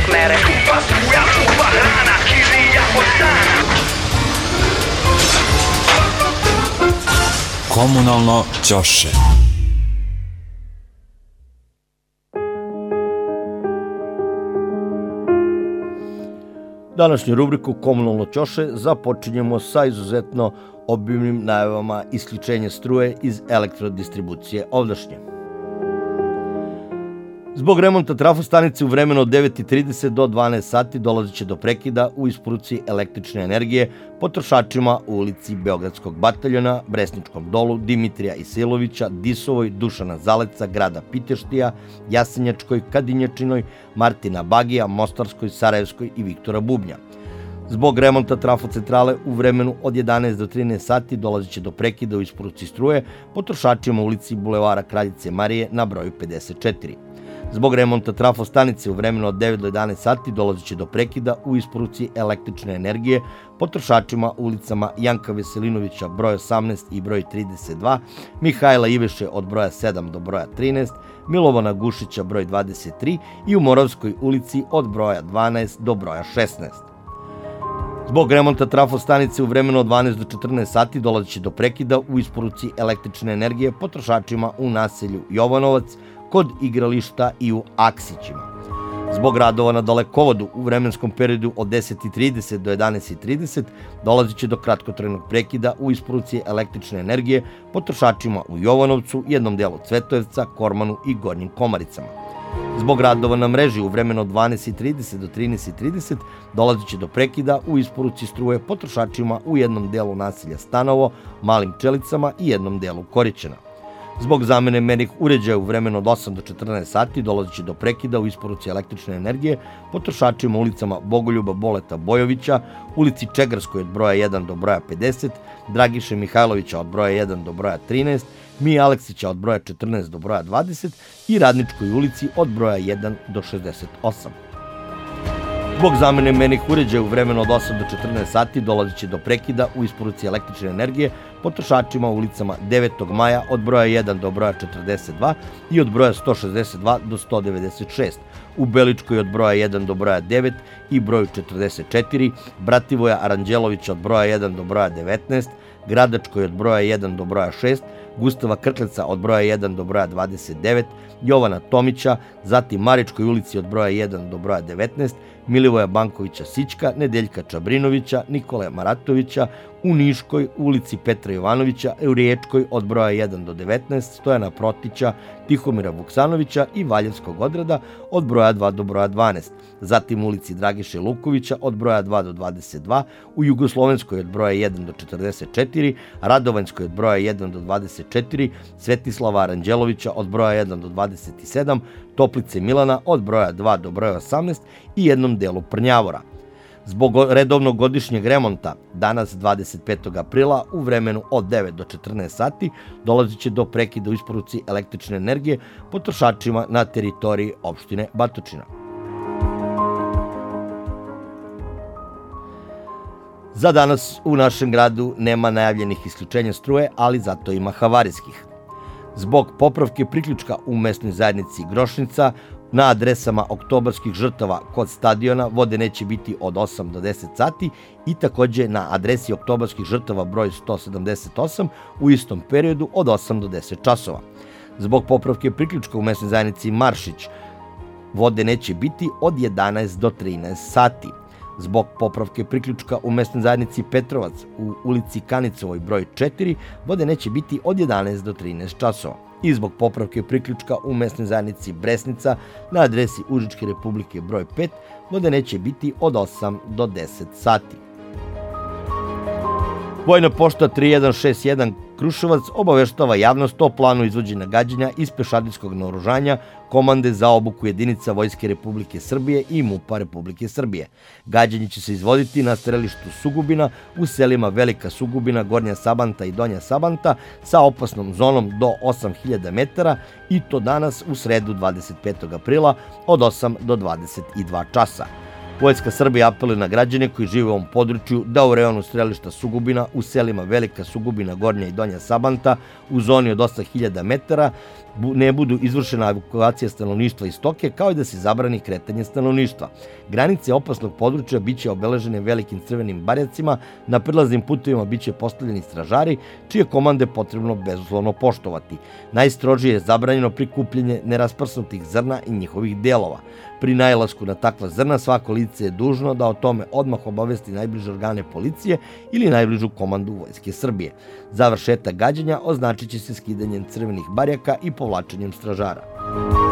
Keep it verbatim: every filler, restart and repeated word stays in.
mere. Skupa struja, skupa hrana, kirija od dana. Komunalno ćoše. Današnju rubriku Komunalno ćoše započinjemo sa izuzetno obimnim najavama isključenja struje iz elektrodistribucije ovdašnje. Zbog remonta trafostanice u vremenu od devet i trideset do dvanaest sati dolazit će do prekida u isporuci električne energije potrošačima u ulici Beogradskog bataljona, Bresničkom dolu, Dimitrija Isilovića, Disovoj, Dušana Zaleca, grada Piteštija, Jasenjačkoj, Kadinjačinoj, Martina Bagija, Mostarskoj, Sarajevskoj i Viktora Bubnja. Zbog remonta trafocentrale u vremenu od jedanaest do trinaest sati dolazit će do prekida u isporuci struje potrošačima u ulici Bulevara Kraljice Marije na broju pedeset četiri. Zbog remonta trafostanice u vremenu od devet do jedanaest sati dolazit će do prekida u isporuci električne energije potrošačima u ulicama Janka Veselinovića broj osamnaest i broj trideset dva, Mihajla Iveše od broja sedam do broja trinaest, Milovana Gušića broj dvadeset tri i u Moravskoj ulici od broja dvanaest do broja šesnaest. Zbog remonta trafostanice u vremenu od dvanaest do četrnaest sati dolazit će do prekida u isporuci električne energije potrošačima u naselju Jovanovac, kod igrališta i u Aksićima. Zbog radova na dalekovodu u vremenskom periodu od deset i trideset do jedanaest i trideset dolazit će do kratkotrajnog prekida u isporuci električne energije potrošačima u Jovanovcu, jednom delu Cvetojevca, Kormanu i Gornjim Komaricama. Zbog radova na mreži u vremenu od dvanaest i trideset do trinaest i trideset dolazit će do prekida u isporuci struje potrošačima u jednom delu naselja Stanovo, Malim Čelicama i jednom delu Korićana. Zbog zamene mernih uređaja u vremenu od osam do četrnaest sati dolazit će do prekida u isporuci električne energije potrošačima u ulicama Bogoljuba Boleta Bojovića, ulici Čegarskoj od broja jedan do broja pedeset, Dragiše Mihajlovića od broja jedan do broja trinaest, Mije Aleksića od broja četrnaest do broja dvadeset i Radničkoj ulici od broja jedan do šezdeset osam. Zbog zamene mernih uređaja u vremenu od osam do četrnaest sati dolazit će do prekida u isporuci električne energije potrošačima u ulicama devetog maja od broja jedan do broja četrdeset dva i od broja sto šezdeset dva do sto devedeset šest, u Beličkoj od broja jedan do broja devet i broju četrdeset četiri, Brativoja Aranđelovića od broja jedan do broja devetnaest, Gradačkoj od broja jedan do broja šest, Gustava Krkleca od broja jedan do broja dvadeset devet, Jovana Tomića, zatim Maričkoj ulici od broja jedan do broja devetnaest, Milivoja Bankovića Sićka, Nedeljka Čabrinovića, Nikole Maratovića, u Niškoj ulici Petra Jovanovića, u Riječkoj od broja jedan do devetnaest, Stojana Protića, Tihomira Vuksanovića i Valjevskog odreda od broja dva do broja dvanaest, zatim u ulici Dragiše Lukovića od broja dva do dvadeset dva, u Jugoslovenskoj od broja jedan do četrdeset četiri, Radovanjskoj od broja jedan do dvadeset četiri, Svetislava Aranđelovića od broja jedan do dvadeset sedam, Toplice Milana od broja dva do broja osamnaest i jednom delu Prnjavora. Zbog redovnog godišnjeg remonta, danas dvadeset petog aprila u vremenu od devet do četrnaest sati dolazit će do prekida u isporuci električne energije potrošačima na teritoriji opštine Batočina. Za danas u našem gradu nema najavljenih isključenja struje, ali zato ima havarijskih. Zbog popravke priključka u mesnoj zajednici Grošnica na adresama oktobarskih žrtava kod stadiona vode neće biti od osam do deset sati i takođe na adresi oktobarskih žrtava broj sto sedamdeset osam u istom periodu od osam do deset časova. Zbog popravke priključka u mesnoj zajednici Maršić vode neće biti od jedanaest do trinaest sati. Zbog popravke priključka u mesnoj zajednici Petrovac u ulici Kanicovoj broj četiri vode neće biti od jedanaest do trinaest časova. I zbog popravke priključka u mesnoj zajednici Bresnica na adresi Užičke Republike broj pet vode neće biti od osam do deset sati. Vojna pošta tri jedan šest jedan Kruševac obaveštava javnost o planu izvođenja gađanja iz pešadijskog naoružanja Komande za obuku jedinica Vojske Republike Srbije i MUP-a Republike Srbije. Gađanje će se izvoditi na strelištu Sugubina u selima Velika Sugubina, Gornja Sabanta i Donja Sabanta sa opasnom zonom do osam hiljada metara i to danas u sredu dvadeset petog aprila od osam do dvadeset dva časa. Vojska Srbije apeluje na građane koji žive u ovom području da u rejonu strelišta Sugubina u selima Velika Sugubina, Gornja i Donja Sabanta u zoni od osam hiljada metara ne budu izvršena evakuacija stanovništva i stoke, kao i da se zabrani kretanje stanovništva. Granice opasnog područja biće obeležene velikim crvenim barjacima, na prilaznim putevima biće postavljeni stražari, čije komande potrebno bezuslovno poštovati. Najstrožije je zabranjeno prikupljanje nerasprsnutih zrna i njihovih delova. Pri nailasku na takva zrna svako lice je dužno da o tome odmah obavesti najbliže organe policije ili najbližu komandu Vojske Srbije. Završetak gađanja označit će se skidanjem crvenih barjaka i povlačenjem stražara.